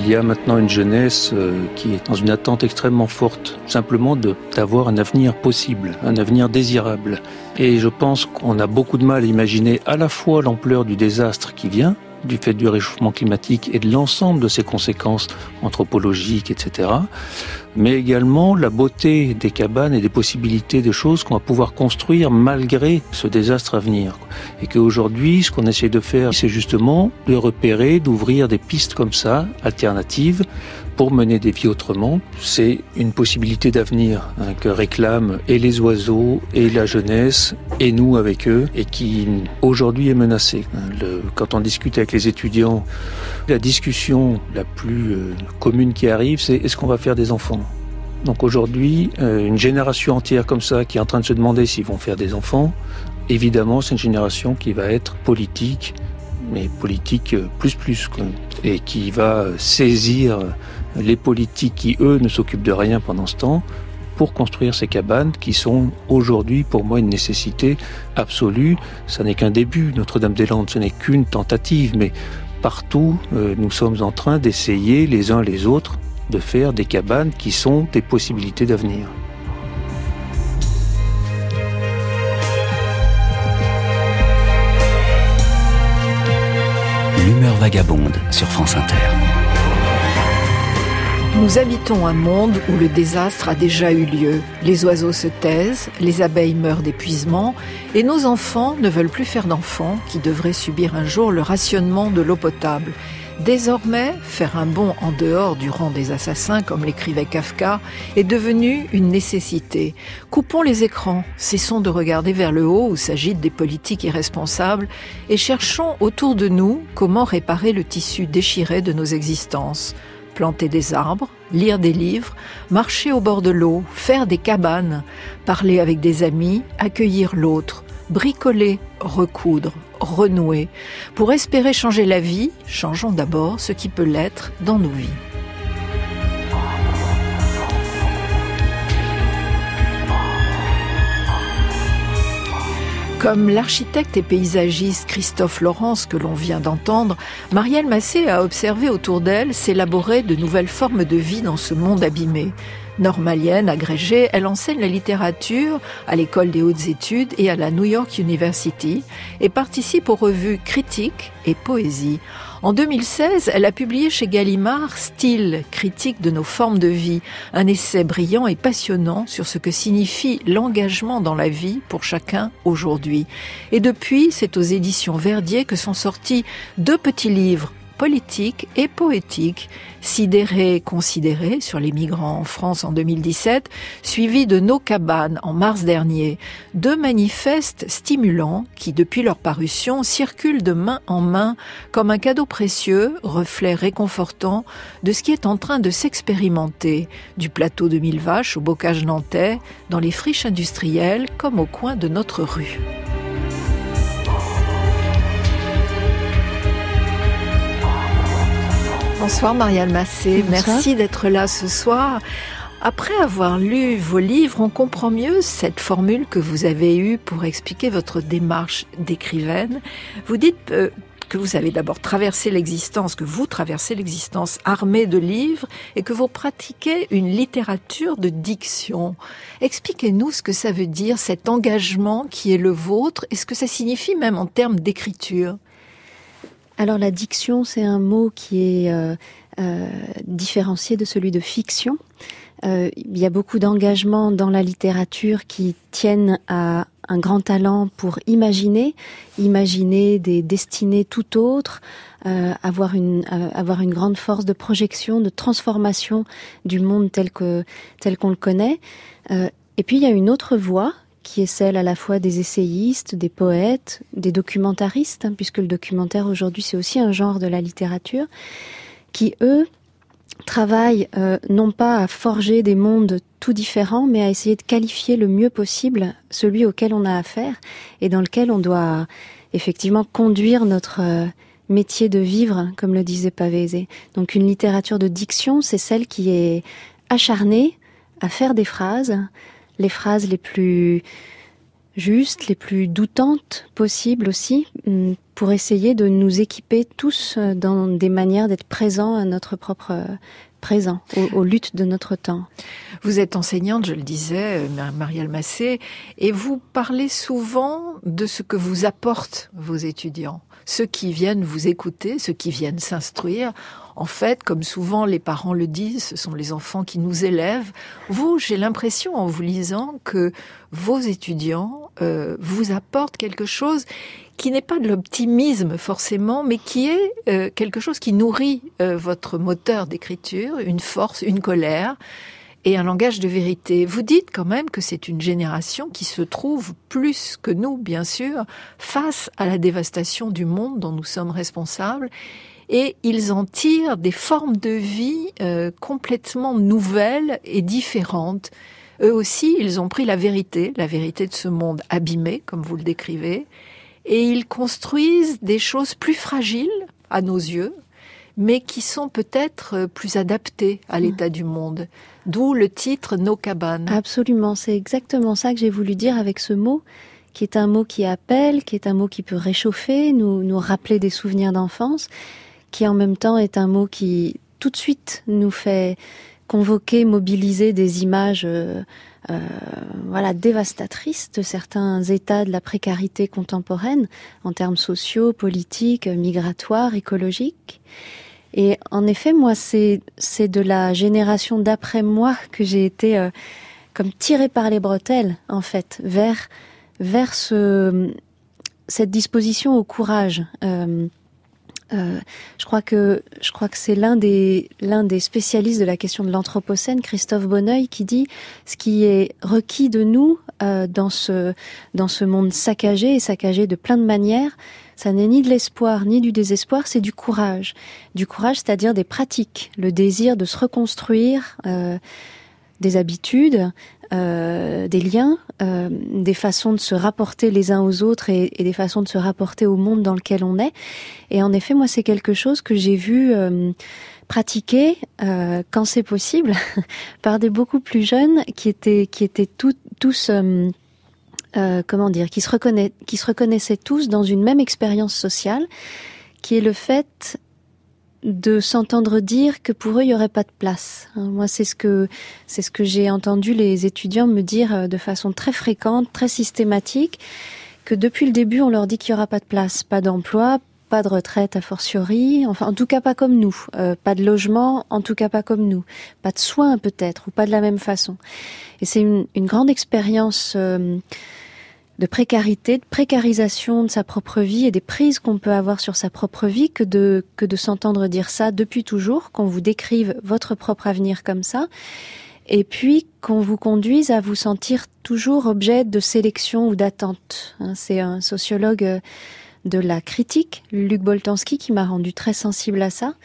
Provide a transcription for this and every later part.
Il y a maintenant une jeunesse qui est dans une attente extrêmement forte, simplement d'avoir un avenir possible, un avenir désirable. Et je pense qu'on a beaucoup de mal à imaginer à la fois l'ampleur du désastre qui vient, du fait du réchauffement climatique et de l'ensemble de ses conséquences anthropologiques, etc., mais également la beauté des cabanes et des possibilités de choses qu'on va pouvoir construire malgré ce désastre à venir. Et qu'aujourd'hui, ce qu'on essaie de faire, c'est justement de repérer, d'ouvrir des pistes comme ça, alternatives, pour mener des vies autrement. C'est une possibilité d'avenir que réclament et les oiseaux, et la jeunesse, et nous avec eux, et qui aujourd'hui est menacée. Quand on discute avec les étudiants, la discussion la plus commune qui arrive, c'est est-ce qu'on va faire des enfants ? Donc aujourd'hui, une génération entière comme ça qui est en train de se demander s'ils vont faire des enfants, évidemment c'est une génération qui va être politique, mais politique plus quoi, et qui va saisir les politiques qui, eux, ne s'occupent de rien pendant ce temps, pour construire ces cabanes qui sont aujourd'hui, pour moi, une nécessité absolue. Ça n'est qu'un début, Notre-Dame-des-Landes, ce n'est qu'une tentative, mais partout, nous sommes en train d'essayer, les uns les autres, de faire des cabanes qui sont des possibilités d'avenir. L'humeur vagabonde sur France Inter. Nous habitons un monde où le désastre a déjà eu lieu. Les oiseaux se taisent, les abeilles meurent d'épuisement et nos enfants ne veulent plus faire d'enfants qui devraient subir un jour le rationnement de l'eau potable. Désormais, faire un bond en dehors du rang des assassins, comme l'écrivait Kafka, est devenu une nécessité. Coupons les écrans, cessons de regarder vers le haut où s'agitent des politiques irresponsables et cherchons autour de nous comment réparer le tissu déchiré de nos existences. Planter des arbres, lire des livres, marcher au bord de l'eau, faire des cabanes, parler avec des amis, accueillir l'autre, bricoler, recoudre, renouer. Pour espérer changer la vie, changeons d'abord ce qui peut l'être dans nos vies. Comme l'architecte et paysagiste Christophe Laurence que l'on vient d'entendre, Marielle Massé a observé autour d'elle s'élaborer de nouvelles formes de vie dans ce monde abîmé. Normalienne, agrégée, elle enseigne la littérature à l'École des hautes études et à la New York University et participe aux revues Critique et Poésie. En 2016, elle a publié chez Gallimard « Style, critique de nos formes de vie », un essai brillant et passionnant sur ce que signifie l'engagement dans la vie pour chacun aujourd'hui. Et depuis, c'est aux éditions Verdier que sont sortis 2 petits livres, politique et poétique, Sidéré, considéré sur les migrants en France en 2017, suivi de Nos cabanes en mars dernier. 2 manifestes stimulants qui, depuis leur parution, circulent de main en main comme un cadeau précieux, reflet réconfortant de ce qui est en train de s'expérimenter, du plateau de Millevaches au bocage nantais, dans les friches industrielles comme au coin de notre rue. Bonsoir Marielle Massé, Bonsoir. Merci d'être là ce soir. Après avoir lu vos livres, on comprend mieux cette formule que vous avez eue pour expliquer votre démarche d'écrivaine. Vous dites que vous avez d'abord traversé l'existence, que vous traversez l'existence armée de livres et que vous pratiquez une littérature de diction. Expliquez-nous ce que ça veut dire, cet engagement qui est le vôtre, et ce que ça signifie même en termes d'écriture. Alors la diction, c'est un mot qui est différencié de celui de fiction. Il y a beaucoup d'engagements dans la littérature qui tiennent à un grand talent pour imaginer des destinées tout autres, avoir une grande force de projection, de transformation du monde tel qu'on le connaît. Et puis il y a une autre voie qui est celle à la fois des essayistes, des poètes, des documentaristes, puisque le documentaire aujourd'hui c'est aussi un genre de la littérature, qui eux travaillent non pas à forger des mondes tout différents, mais à essayer de qualifier le mieux possible celui auquel on a affaire et dans lequel on doit effectivement conduire notre métier de vivre, comme le disait Pavese. Donc une littérature de diction, c'est celle qui est acharnée à faire des phrases, les phrases les plus justes, les plus doutantes possibles aussi, pour essayer de nous équiper tous dans des manières d'être présents à notre propre présent, aux luttes de notre temps. Vous êtes enseignante, je le disais, Marielle Massé, et vous parlez souvent de ce que vous apportent vos étudiants. Ceux qui viennent vous écouter, ceux qui viennent s'instruire. En fait, comme souvent les parents le disent, ce sont les enfants qui nous élèvent. Vous, j'ai l'impression en vous lisant que vos étudiants vous apportent quelque chose qui n'est pas de l'optimisme forcément, mais qui est quelque chose qui nourrit votre moteur d'écriture, une force, une colère et un langage de vérité. Vous dites quand même que c'est une génération qui se trouve plus que nous, bien sûr, face à la dévastation du monde dont nous sommes responsables. Et ils en tirent des formes de vie complètement nouvelles et différentes. Eux aussi, ils ont pris la vérité de ce monde abîmé, comme vous le décrivez, et ils construisent des choses plus fragiles à nos yeux, mais qui sont peut-être plus adaptées à l'état du monde. D'où le titre « Nos cabanes ». Absolument, c'est exactement ça que j'ai voulu dire avec ce mot, qui est un mot qui appelle, qui est un mot qui peut réchauffer, nous rappeler des souvenirs d'enfance, qui en même temps est un mot qui tout de suite nous fait convoquer, mobiliser des images dévastatrices de certains états de la précarité contemporaine en termes sociaux, politiques, migratoires, écologiques. Et en effet, moi, c'est de la génération d'après moi que j'ai été comme tirée par les bretelles, en fait, vers cette disposition au courage. Je crois que c'est l'un des spécialistes de la question de l'anthropocène, Christophe Bonneuil, qui dit ce qui est requis de nous dans ce monde saccagé de plein de manières, ça n'est ni de l'espoir ni du désespoir, c'est du courage. Du courage, c'est-à-dire des pratiques, le désir de se reconstruire, des habitudes, des liens, des façons de se rapporter les uns aux autres et des façons de se rapporter au monde dans lequel on est. Et en effet, moi, c'est quelque chose que j'ai vu pratiquer, quand c'est possible, par des beaucoup plus jeunes qui étaient tous qui se reconnaissaient tous dans une même expérience sociale, qui est le fait de s'entendre dire que pour eux il y aurait pas de place. Moi, c'est ce que j'ai entendu les étudiants me dire de façon très fréquente, très systématique, que depuis le début on leur dit qu'il y aura pas de place, pas d'emploi, pas de retraite a fortiori, enfin en tout cas pas comme nous, pas de logement, en tout cas pas comme nous, pas de soins peut-être, ou pas de la même façon. Et c'est une grande expérience de précarité, de précarisation de sa propre vie et des prises qu'on peut avoir sur sa propre vie que de s'entendre dire ça depuis toujours, qu'on vous décrive votre propre avenir comme ça, et puis qu'on vous conduise à vous sentir toujours objet de sélection ou d'attente. C'est un sociologue de la critique, Luc Boltanski, qui m'a rendu très sensible à ça,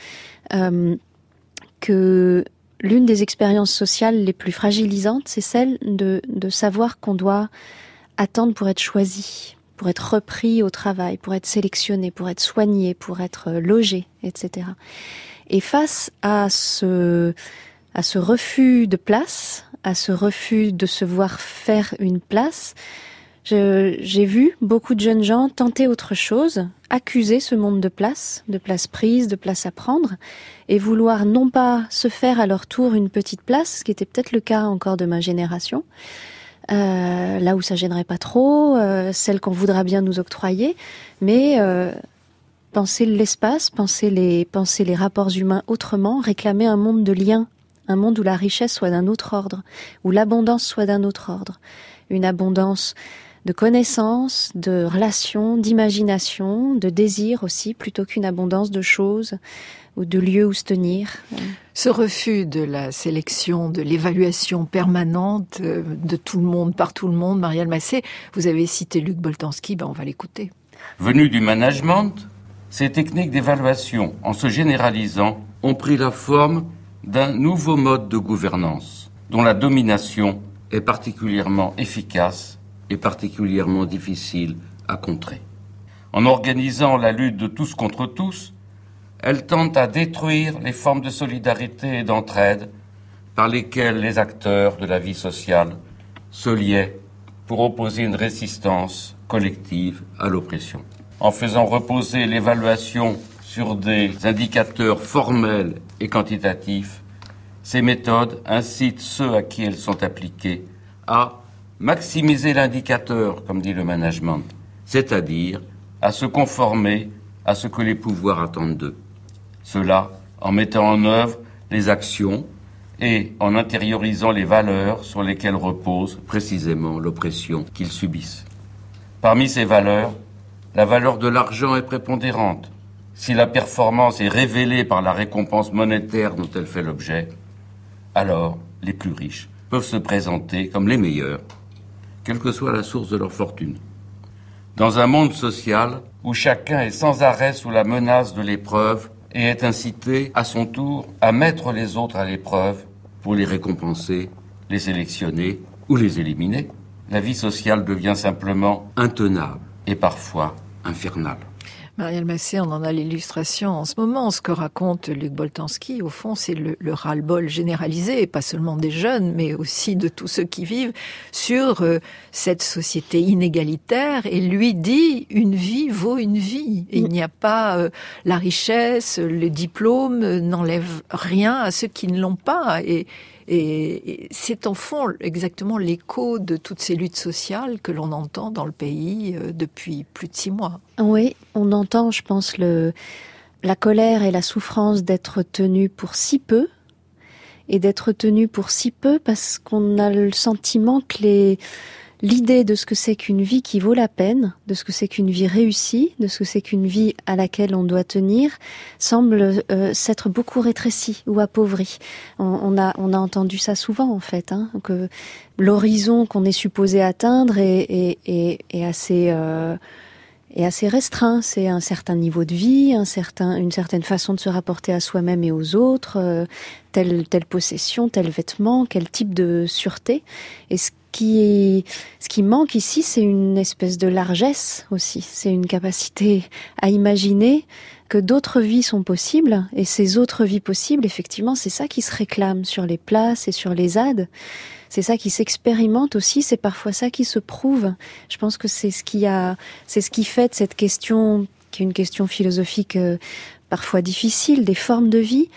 que l'une des expériences sociales les plus fragilisantes, c'est celle de savoir qu'on doit attendre pour être choisi, pour être repris au travail, pour être sélectionné, pour être soigné, pour être logé, etc. Et face à ce refus de place, à ce refus de se voir faire une place, j'ai vu beaucoup de jeunes gens tenter autre chose, accuser ce monde de place prise, de place à prendre, et vouloir non pas se faire à leur tour une petite place, ce qui était peut-être le cas encore de ma génération, là où ça gênerait pas trop, celle qu'on voudra bien nous octroyer, mais penser l'espace, penser les rapports humains autrement, réclamer un monde de liens, un monde où la richesse soit d'un autre ordre, où l'abondance soit d'un autre ordre, une abondance de connaissances, de relations, d'imagination, de désirs aussi, plutôt qu'une abondance de choses ou de lieux où se tenir. Ce refus de la sélection, de l'évaluation permanente de tout le monde, par tout le monde, Marielle Massé, vous avez cité Luc Boltanski, on va l'écouter. Venu du management, ces techniques d'évaluation, en se généralisant, ont pris la forme d'un nouveau mode de gouvernance, dont la domination est particulièrement efficace et particulièrement difficile à contrer. En organisant la lutte de tous contre tous, elle tente à détruire les formes de solidarité et d'entraide par lesquelles les acteurs de la vie sociale se liaient pour opposer une résistance collective à l'oppression. En faisant reposer l'évaluation sur des indicateurs formels et quantitatifs, ces méthodes incitent ceux à qui elles sont appliquées à maximiser l'indicateur, comme dit le management, c'est-à-dire à se conformer à ce que les pouvoirs attendent d'eux. Cela en mettant en œuvre les actions et en intériorisant les valeurs sur lesquelles repose précisément l'oppression qu'ils subissent. Parmi ces valeurs, la valeur de l'argent est prépondérante. Si la performance est révélée par la récompense monétaire dont elle fait l'objet, alors les plus riches peuvent se présenter comme les meilleurs, quelle que soit la source de leur fortune. Dans un monde social où chacun est sans arrêt sous la menace de l'épreuve et est incité à son tour à mettre les autres à l'épreuve pour les récompenser, les sélectionner ou les éliminer, la vie sociale devient simplement intenable et parfois infernale. Marielle Massé, on en a l'illustration en ce moment. Ce que raconte Luc Boltanski, au fond, c'est le ras-le-bol généralisé, pas seulement des jeunes, mais aussi de tous ceux qui vivent sur cette société inégalitaire. Et lui dit, une vie vaut une vie. Et il n'y a pas la richesse, le diplôme n'enlève rien à ceux qui ne l'ont pas. Et c'est en fond exactement l'écho de toutes ces luttes sociales que l'on entend dans le pays depuis plus de 6 mois. Oui, on entend, je pense, la colère et la souffrance d'être tenu pour si peu, et d'être tenu pour si peu parce qu'on a le sentiment que l'idée de ce que c'est qu'une vie qui vaut la peine, de ce que c'est qu'une vie réussie, de ce que c'est qu'une vie à laquelle on doit tenir, semble s'être beaucoup rétrécie ou appauvrie. On a entendu ça souvent en fait, que l'horizon qu'on est supposé atteindre est assez restreint. C'est un certain niveau de vie, une certaine façon de se rapporter à soi-même et aux autres, telle possession, tel vêtement, quel type de sûreté. Et ce qui manque ici, c'est une espèce de largesse aussi. C'est une capacité à imaginer que d'autres vies sont possibles. Et ces autres vies possibles, effectivement, c'est ça qui se réclame sur les places et sur les ZAD. C'est ça qui s'expérimente aussi, c'est parfois ça qui se prouve. Je pense que c'est ce qui fait de cette question, qui est une question philosophique parfois difficile, des formes de vie,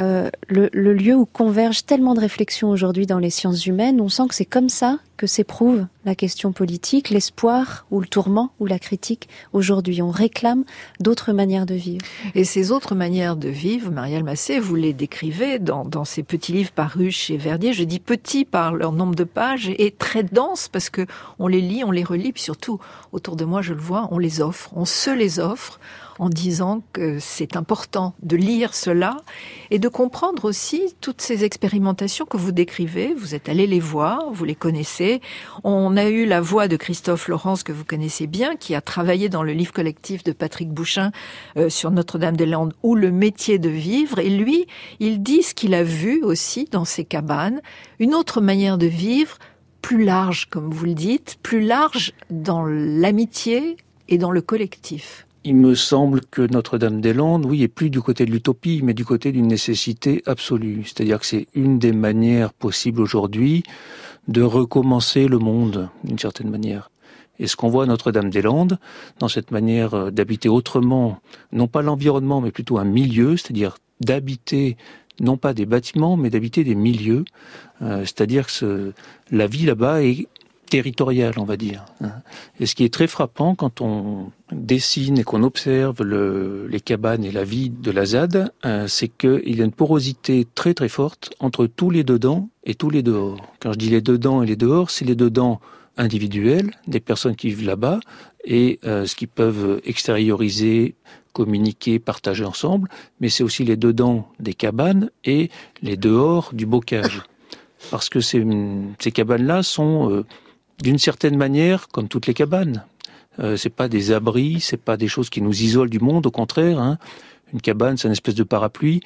le lieu où convergent tellement de réflexions aujourd'hui dans les sciences humaines. On sent que c'est comme ça que s'éprouve la question politique, l'espoir ou le tourment ou la critique. Aujourd'hui, on réclame d'autres manières de vivre. Et ces autres manières de vivre, Marielle Massé, vous les décrivez dans ces petits livres parus chez Verdier. Je dis petits par leur nombre de pages et très denses parce que on les lit, on les relit, puis surtout, autour de moi, je le vois, on se les offre en disant que c'est important de lire cela et de comprendre aussi toutes ces expérimentations que vous décrivez. Vous êtes allé les voir, vous les connaissez. On a eu la voix de Christophe Laurence, que vous connaissez bien, qui a travaillé dans le livre collectif de Patrick Bouchain sur Notre-Dame-des-Landes, ou Le métier de vivre. Et lui, il dit ce qu'il a vu aussi dans ces cabanes, une autre manière de vivre, plus large, comme vous le dites, plus large dans l'amitié et dans le collectif. Il me semble que Notre-Dame-des-Landes, oui, est plus du côté de l'utopie, mais du côté d'une nécessité absolue. C'est-à-dire que c'est une des manières possibles aujourd'hui de recommencer le monde, d'une certaine manière. Et ce qu'on voit à Notre-Dame-des-Landes, dans cette manière d'habiter autrement, non pas l'environnement, mais plutôt un milieu, c'est-à-dire d'habiter, non pas des bâtiments, mais d'habiter des milieux, c'est-à-dire que la vie là-bas est territorial, on va dire. Et ce qui est très frappant quand on dessine et qu'on observe les cabanes et la vie de la ZAD, c'est qu'il y a une porosité très très forte entre tous les dedans et tous les dehors. Quand je dis les dedans et les dehors, c'est les dedans individuels, des personnes qui vivent là-bas, et ce qu'ils peuvent extérioriser, communiquer, partager ensemble, mais c'est aussi les dedans des cabanes et les dehors du bocage. Parce que ces cabanes-là sont d'une certaine manière, comme toutes les cabanes, c'est pas des abris, c'est pas des choses qui nous isolent du monde, au contraire. Une cabane, c'est une espèce de parapluie,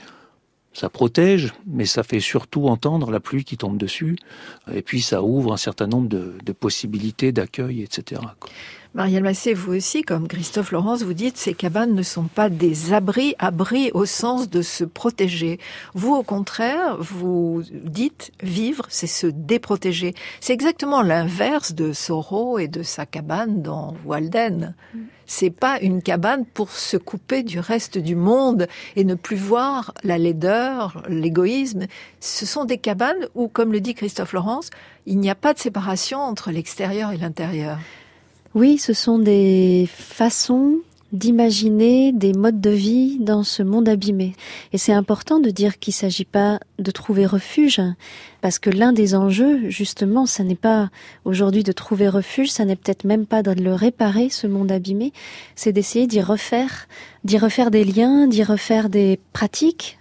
ça protège, mais ça fait surtout entendre la pluie qui tombe dessus, et puis ça ouvre un certain nombre de possibilités d'accueil, etc. Marielle Massé, vous aussi, comme Christophe Laurence, vous dites ces cabanes ne sont pas des abris au sens de se protéger. Vous, au contraire, vous dites vivre, c'est se déprotéger. C'est exactement l'inverse de Thoreau et de sa cabane dans Walden. C'est pas une cabane pour se couper du reste du monde et ne plus voir la laideur, l'égoïsme. Ce sont des cabanes où, comme le dit Christophe Laurence, il n'y a pas de séparation entre l'extérieur et l'intérieur. Oui, ce sont des façons d'imaginer des modes de vie dans ce monde abîmé. Et c'est important de dire qu'il ne s'agit pas de trouver refuge, parce que l'un des enjeux, justement, ça n'est pas aujourd'hui de trouver refuge, ça n'est peut-être même pas de le réparer, ce monde abîmé, c'est d'essayer d'y refaire des liens, d'y refaire des pratiques,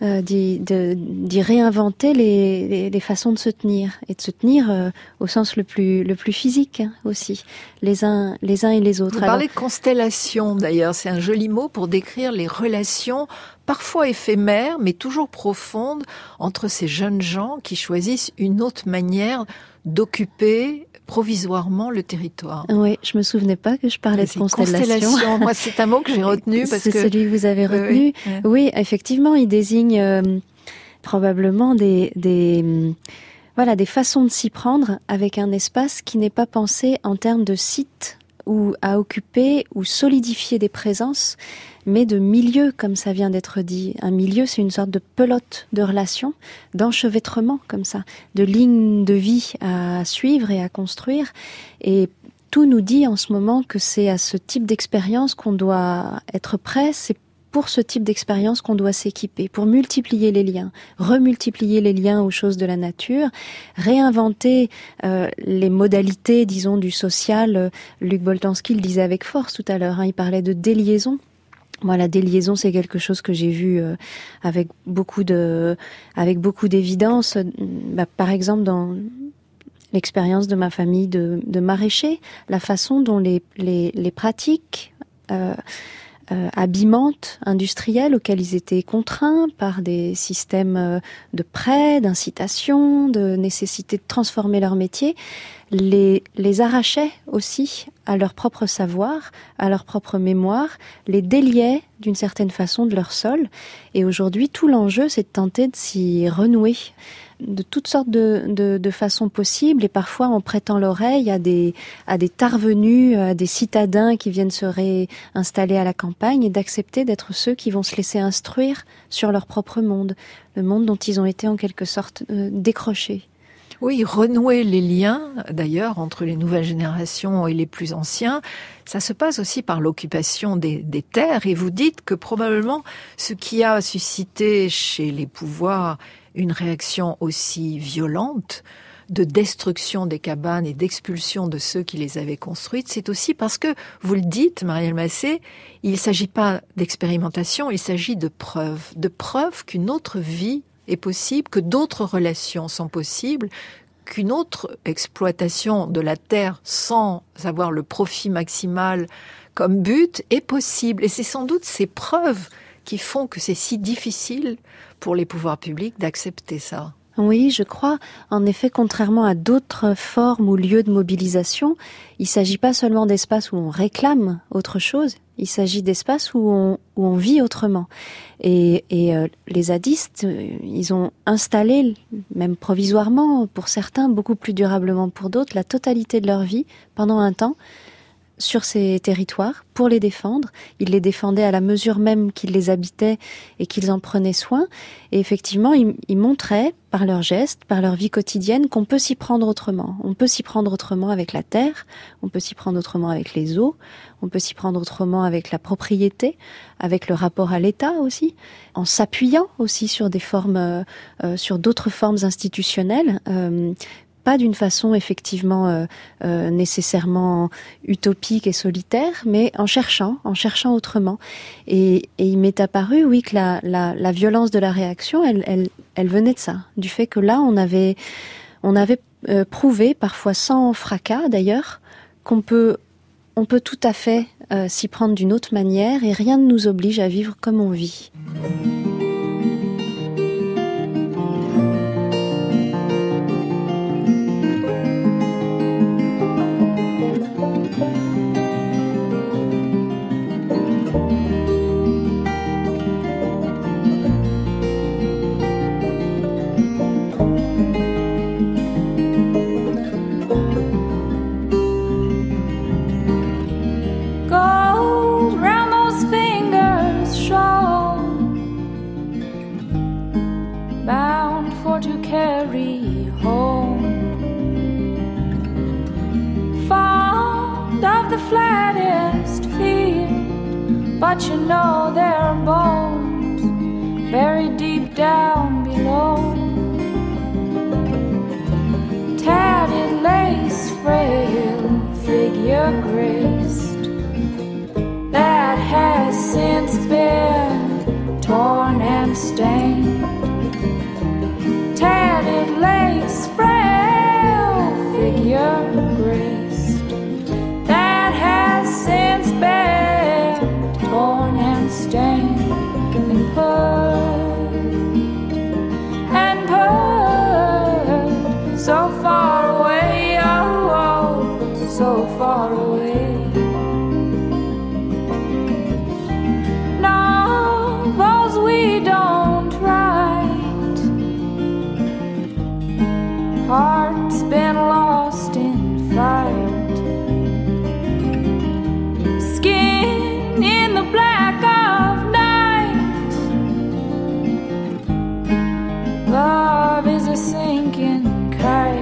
d'y réinventer les façons de se tenir, et de se tenir au sens le plus physique aussi, les uns et les autres. Vous parlez de constellation d'ailleurs, c'est un joli mot pour décrire les relations parfois éphémères, mais toujours profondes, entre ces jeunes gens qui choisissent une autre manière d'occuper provisoirement le territoire. Oui, je me souvenais pas que je parlais de constellation. Moi, c'est un mot que j'ai retenu parce que c'est celui que vous avez retenu. Oui, effectivement, il désigne probablement des façons de s'y prendre avec un espace qui n'est pas pensé en termes de site ou à occuper ou solidifier des présences, mais de milieu, comme ça vient d'être dit. Un milieu, c'est une sorte de pelote de relations, d'enchevêtrement, comme ça, de lignes de vie à suivre et à construire. Et tout nous dit en ce moment que c'est à ce type d'expérience qu'on doit être prêt, c'est pour ce type d'expérience qu'on doit s'équiper, pour multiplier les liens, remultiplier les liens aux choses de la nature, réinventer les modalités, disons, du social. Luc Boltanski le disait avec force tout à l'heure, il parlait de déliaison. Moi, la déliaison, c'est quelque chose que j'ai vu avec beaucoup d'évidence. Par exemple, dans l'expérience de ma famille de maraîchers, la façon dont les pratiques habillantes, industrielles, auxquelles ils étaient contraints par des systèmes de prêt, d'incitation, de nécessité de transformer leur métier, les arrachaient aussi à leur propre savoir, à leur propre mémoire, les déliaient d'une certaine façon de leur sol. Et aujourd'hui, tout l'enjeu, c'est de tenter de s'y renouer de toutes sortes de façons possibles, et parfois en prêtant l'oreille à des tarvenus, à des citadins qui viennent se réinstaller à la campagne, et d'accepter d'être ceux qui vont se laisser instruire sur leur propre monde, le monde dont ils ont été en quelque sorte décrochés. Oui, renouer les liens, d'ailleurs, entre les nouvelles générations et les plus anciens, ça se passe aussi par l'occupation des terres. Et vous dites que probablement ce qui a suscité chez les pouvoirs une réaction aussi violente de destruction des cabanes et d'expulsion de ceux qui les avaient construites, c'est aussi parce que, vous le dites, Marielle Massé, il ne s'agit pas d'expérimentation, il s'agit de preuves qu'une autre vie est possible, que d'autres relations sont possibles, qu'une autre exploitation de la terre sans avoir le profit maximal comme but est possible. Et c'est sans doute ces preuves qui font que c'est si difficile pour les pouvoirs publics d'accepter ça. Oui, je crois. En effet, contrairement à d'autres formes ou lieux de mobilisation, il ne s'agit pas seulement d'espaces où on réclame autre chose, il s'agit d'espaces où on vit autrement. Et les zadistes, ils ont installé, même provisoirement pour certains, beaucoup plus durablement pour d'autres, la totalité de leur vie pendant un temps sur ces territoires pour les défendre. Ils les défendaient à la mesure même qu'ils les habitaient et qu'ils en prenaient soin. Et effectivement, ils montraient par leurs gestes, par leur vie quotidienne, qu'on peut s'y prendre autrement. On peut s'y prendre autrement avec la terre, on peut s'y prendre autrement avec les eaux, on peut s'y prendre autrement avec la propriété, avec le rapport à l'État aussi, en s'appuyant aussi sur des formes, sur d'autres formes institutionnelles, pas d'une façon effectivement nécessairement utopique et solitaire, mais en cherchant autrement. Et il m'est apparu, oui, que la violence de la réaction, elle venait de ça, du fait que là, on avait prouvé, parfois sans fracas d'ailleurs, on peut tout à fait s'y prendre d'une autre manière, et rien ne nous oblige à vivre comme on vit. but you know there are bones buried deep down below. Tatted lace, frail figure graced, that has since been torn and stained. Tatted lace, frail figure graced, that has since been torn and stained and put so far away, oh, oh, so far away. Novels we don't write, hearts been lost in fight, skin in the black of night. Love is a sinking kite,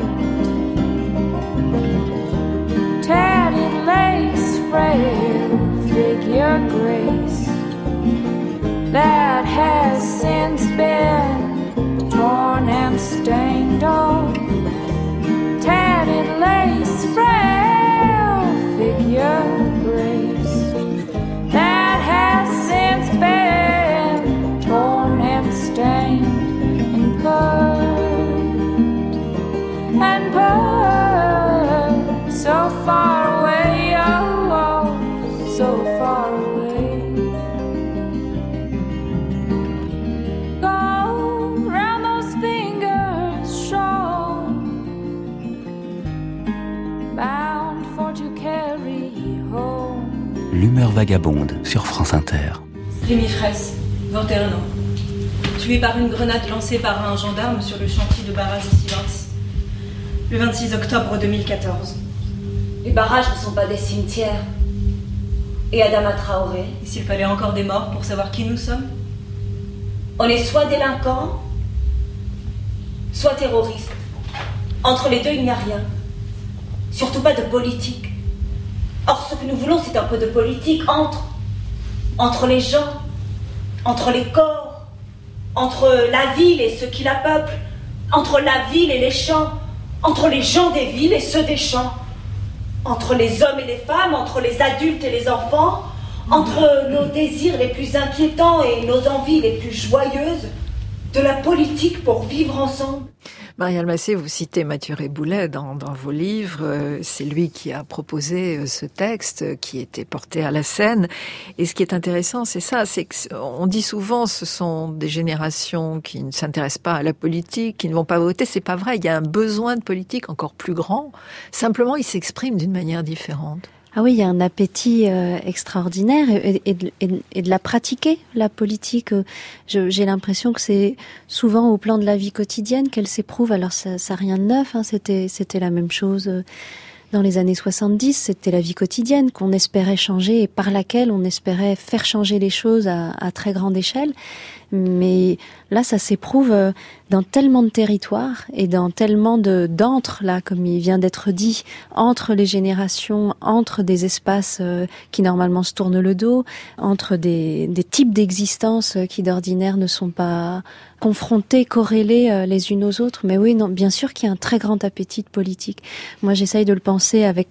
tatted lace, frail figure grace, that has since been torn and stained. Oh, tatted lace, frail figure grace, that has since been torn and stained and put so far away, oh, oh, so far away. Go round those fingers shown, bound for to carry home. L'humeur vagabonde sur France Inter. Rémi Fraisse, 21 ans. Tué par une grenade lancée par un gendarme sur le chantier de barrage Sivens, le 26 octobre 2014. Les barrages ne sont pas des cimetières. Et Adama Traoré? Et s'il fallait encore des morts pour savoir qui nous sommes? On est soit délinquants, soit terroristes. Entre les deux, il n'y a rien. Surtout pas de politique. Or, ce que nous voulons, c'est un peu de politique entre les gens, entre les corps, entre la ville et ceux qui la peuplent, entre la ville et les champs, entre les gens des villes et ceux des champs, entre les hommes et les femmes, entre les adultes et les enfants, entre nos désirs les plus inquiétants et nos envies les plus joyeuses, de la politique pour vivre ensemble. Marielle Massé, vous citez Mathieu Réboulet dans vos livres. C'est lui qui a proposé ce texte qui était porté à la scène. Et ce qui est intéressant, c'est ça, c'est qu'on dit souvent ce sont des générations qui ne s'intéressent pas à la politique, qui ne vont pas voter. C'est pas vrai. Il y a un besoin de politique encore plus grand. Simplement, il s'exprime d'une manière différente. Ah oui, il y a un appétit extraordinaire et de la pratiquer, la politique. J'ai l'impression que c'est souvent au plan de la vie quotidienne qu'elle s'éprouve. Alors ça n'a rien de neuf, hein, c'était la même chose dans les années 70. C'était la vie quotidienne qu'on espérait changer et par laquelle on espérait faire changer les choses à très grande échelle. Mais là, ça s'éprouve dans tellement de territoires et dans tellement d'entre, là, comme il vient d'être dit, entre les générations, entre des espaces qui normalement se tournent le dos, entre des types d'existence qui d'ordinaire ne sont pas confrontés, corrélés les unes aux autres. Mais oui, non, bien sûr qu'il y a un très grand appétit de politique. Moi, j'essaye de le penser avec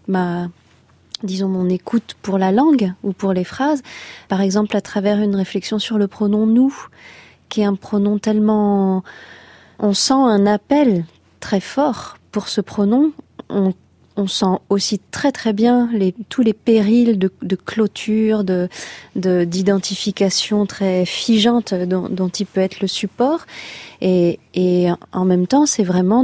mon écoute pour la langue ou pour les phrases, par exemple à travers une réflexion sur le pronom « nous », qui est un pronom tellement... On sent un appel très fort pour ce pronom. On sent aussi très très bien tous les périls de clôture, d'identification très figeante dont il peut être le support. Et en même temps, c'est vraiment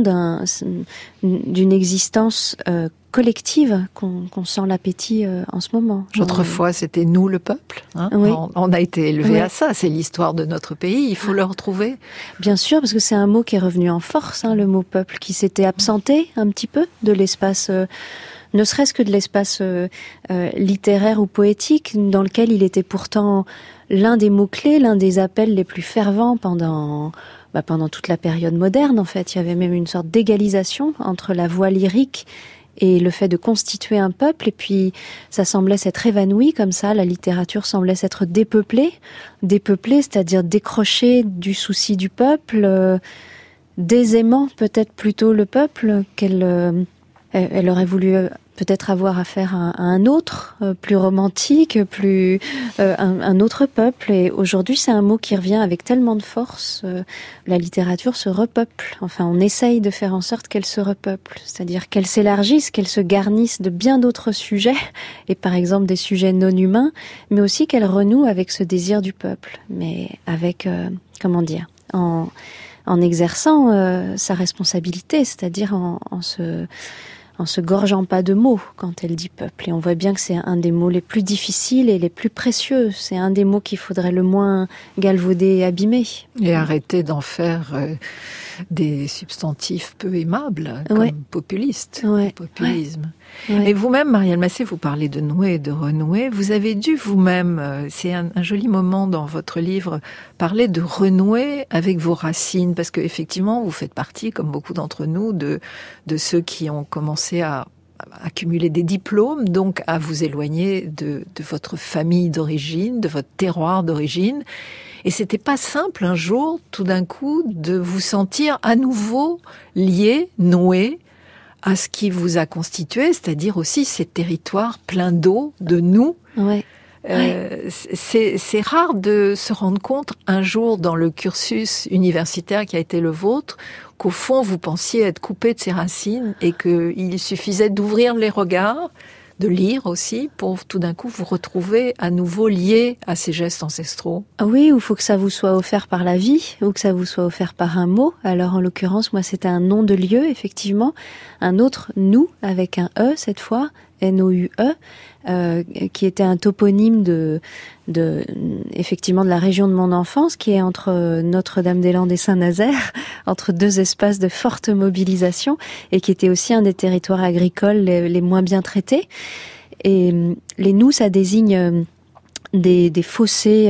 d'une existence collective qu'on sent l'appétit en ce moment. Autrefois, c'était nous le peuple. Hein, oui. On a été élevés à ça. C'est l'histoire de notre pays. Il faut le retrouver. Bien sûr, parce que c'est un mot qui est revenu en force, hein, le mot peuple, qui s'était absenté un petit peu de l'espace, ne serait-ce que de l'espace littéraire ou poétique, dans lequel il était pourtant l'un des mots-clés, l'un des appels les plus fervents pendant toute la période moderne. En fait, il y avait même une sorte d'égalisation entre la voix lyrique et le fait de constituer un peuple, et puis ça semblait s'être évanoui comme ça, la littérature semblait s'être dépeuplée, c'est-à-dire décrochée du souci du peuple, désaimant peut-être plutôt le peuple, elle aurait voulu peut-être avoir affaire à un autre, plus romantique, un autre peuple. Et aujourd'hui, c'est un mot qui revient avec tellement de force. La littérature se repeuple. Enfin, on essaye de faire en sorte qu'elle se repeuple. C'est-à-dire qu'elle s'élargisse, qu'elle se garnisse de bien d'autres sujets, et par exemple des sujets non humains, mais aussi qu'elle renoue avec ce désir du peuple. Mais avec, en exerçant sa responsabilité, c'est-à-dire en se gorgeant pas de mots quand elle dit peuple. Et on voit bien que c'est un des mots les plus difficiles et les plus précieux. C'est un des mots qu'il faudrait le moins galvauder et abîmer. Et arrêter d'en faire des substantifs peu aimables, comme populiste, populisme. Ouais. Et vous-même, Marielle Massé, vous parlez de nouer et de renouer. Vous avez dû vous-même, c'est un joli moment dans votre livre, parler de renouer avec vos racines, parce que effectivement, vous faites partie, comme beaucoup d'entre nous, de ceux qui ont commencé à accumuler des diplômes, donc à vous éloigner de votre famille d'origine, de votre terroir d'origine. Et c'était pas simple un jour, tout d'un coup, de vous sentir à nouveau lié, noué à ce qui vous a constitué, c'est-à-dire aussi ces territoires pleins d'eau, de nous. Ouais. C'est rare de se rendre compte un jour dans le cursus universitaire qui a été le vôtre qu'au fond vous pensiez être coupé de ses racines et qu'il suffisait d'ouvrir les regards, de lire aussi, pour tout d'un coup vous retrouver à nouveau lié à ces gestes ancestraux. Oui, ou faut que ça vous soit offert par la vie, ou que ça vous soit offert par un mot. Alors en l'occurrence, moi c'était un nom de lieu, effectivement. Un autre, nous, avec un E cette fois, N-O-U-E, qui était un toponyme effectivement de la région de mon enfance, qui est entre Notre-Dame-des-Landes et Saint-Nazaire, entre deux espaces de forte mobilisation, et qui était aussi un des territoires agricoles les moins bien traités. Et les nous, ça désigne des fossés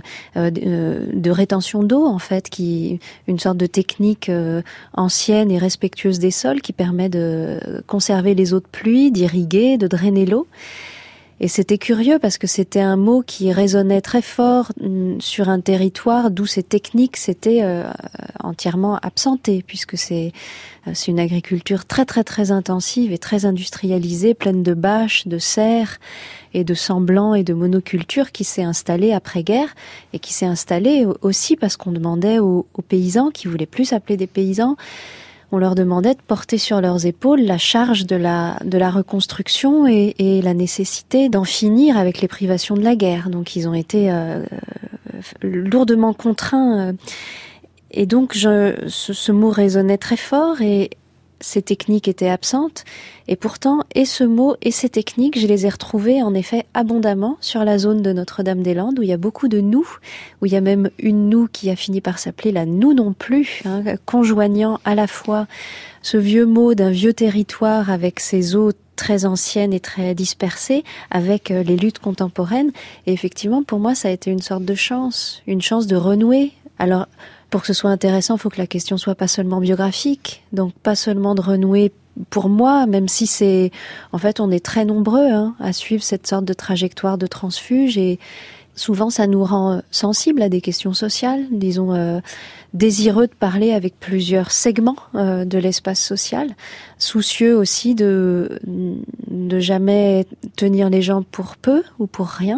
de rétention d'eau, en fait, une sorte de technique ancienne et respectueuse des sols qui permet de conserver les eaux de pluie, d'irriguer, de drainer l'eau. Et c'était curieux parce que c'était un mot qui résonnait très fort sur un territoire d'où ces techniques s'étaient entièrement absentées, puisque c'est une agriculture très très très intensive et très industrialisée, pleine de bâches, de serres et de semblants et de monocultures qui s'est installée après-guerre, et qui s'est installée aussi parce qu'on demandait aux paysans, qui voulaient plus s'appeler des paysans, on leur demandait de porter sur leurs épaules la charge de la reconstruction et la nécessité d'en finir avec les privations de la guerre. Donc ils ont été lourdement contraints. Et donc ce mot résonnait très fort et ces techniques étaient absentes. Et pourtant, et ce mot et ces techniques, je les ai retrouvées en effet abondamment sur la zone de Notre-Dame-des-Landes, où il y a beaucoup de nous, où il y a même une nous qui a fini par s'appeler la nous non plus, conjoignant à la fois ce vieux mot d'un vieux territoire avec ses eaux très anciennes et très dispersées, avec les luttes contemporaines. Et effectivement, pour moi, ça a été une sorte de chance de renouer. Alors, pour que ce soit intéressant, il faut que la question soit pas seulement biographique, donc pas seulement de renouer pour moi, même si c'est... En fait, on est très nombreux à suivre cette sorte de trajectoire de transfuge, et souvent ça nous rend sensibles à des questions sociales, disons désireux de parler avec plusieurs segments de l'espace social, soucieux aussi de jamais tenir les gens pour peu ou pour rien.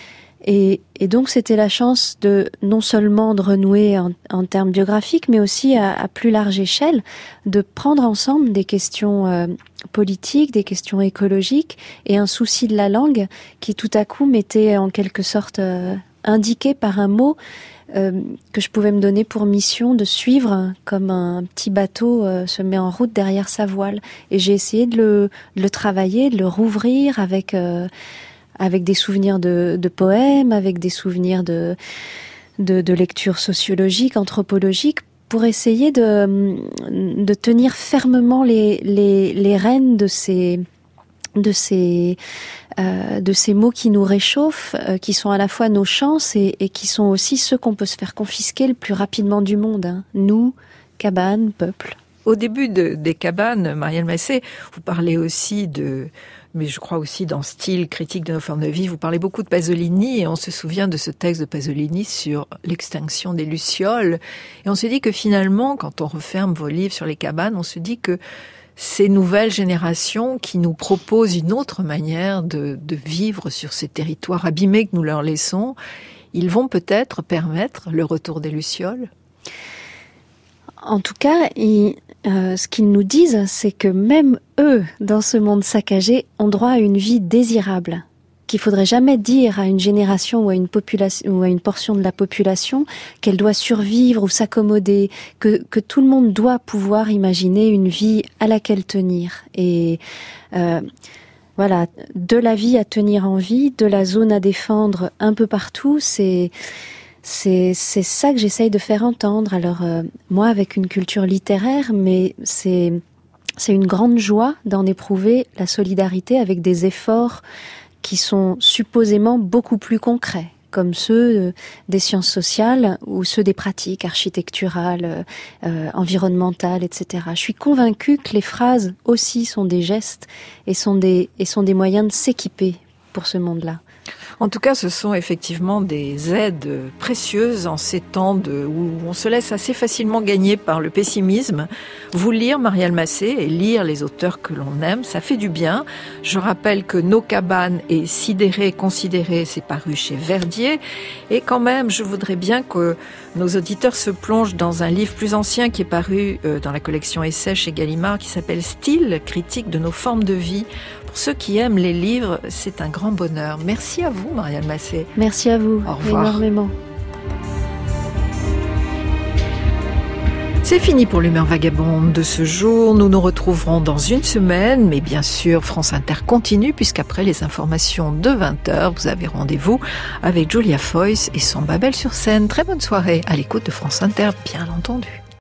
Et donc c'était la chance de non seulement de renouer en termes biographiques, mais aussi à plus large échelle, de prendre ensemble des questions politiques, des questions écologiques, et un souci de la langue qui tout à coup m'était en quelque sorte indiqué par un mot que je pouvais me donner pour mission de suivre, comme un petit bateau se met en route derrière sa voile. Et j'ai essayé de le travailler, de le rouvrir avec des souvenirs de poèmes, avec des souvenirs de lectures sociologiques, anthropologiques, pour essayer de tenir fermement les rênes de ces mots qui nous réchauffent, qui sont à la fois nos chances et qui sont aussi ceux qu'on peut se faire confisquer le plus rapidement du monde. Nous, cabane, peuple. Au début des cabanes, Marielle Massé, vous parlez aussi mais je crois aussi dans Style, critique de nos formes de vie, vous parlez beaucoup de Pasolini, et on se souvient de ce texte de Pasolini sur l'extinction des lucioles. Et on se dit que finalement, quand on referme vos livres sur les cabanes, on se dit que ces nouvelles générations qui nous proposent une autre manière de vivre sur ces territoires abîmés que nous leur laissons, ils vont peut-être permettre le retour des lucioles. En tout cas, ce qu'ils nous disent, c'est que même eux, dans ce monde saccagé, ont droit à une vie désirable. Qu'il faudrait jamais dire à une génération ou à une population ou à une portion de la population qu'elle doit survivre ou s'accommoder, que tout le monde doit pouvoir imaginer une vie à laquelle tenir. Et voilà, de la vie à tenir en vie, de la zone à défendre un peu partout, c'est ça que j'essaye de faire entendre. Alors, moi, avec une culture littéraire, mais c'est une grande joie d'en éprouver la solidarité avec des efforts qui sont supposément beaucoup plus concrets, comme ceux des sciences sociales ou ceux des pratiques architecturales, environnementales, etc. Je suis convaincue que les phrases aussi sont des gestes et sont des moyens de s'équiper pour ce monde-là. En tout cas, ce sont effectivement des aides précieuses en ces temps où on se laisse assez facilement gagner par le pessimisme. Vous lire Marielle Massé et lire les auteurs que l'on aime, ça fait du bien. Je rappelle que Nos cabanes et Sidéré, considéré, c'est paru chez Verdier. Et quand même, je voudrais bien que nos auditeurs se plongent dans un livre plus ancien qui est paru dans la collection Essais chez Gallimard, qui s'appelle Style, critique de nos formes de vie. Pour ceux qui aiment les livres, c'est un grand bonheur. Merci à vous, Marielle Massé. Merci à vous, au revoir. Énormément. C'est fini pour l'humeur vagabonde de ce jour. Nous nous retrouverons dans une semaine, mais bien sûr, France Inter continue, puisqu'après les informations de 20h, vous avez rendez-vous avec Julia Foyce et son Babel sur scène. Très bonne soirée à l'écoute de France Inter, bien entendu.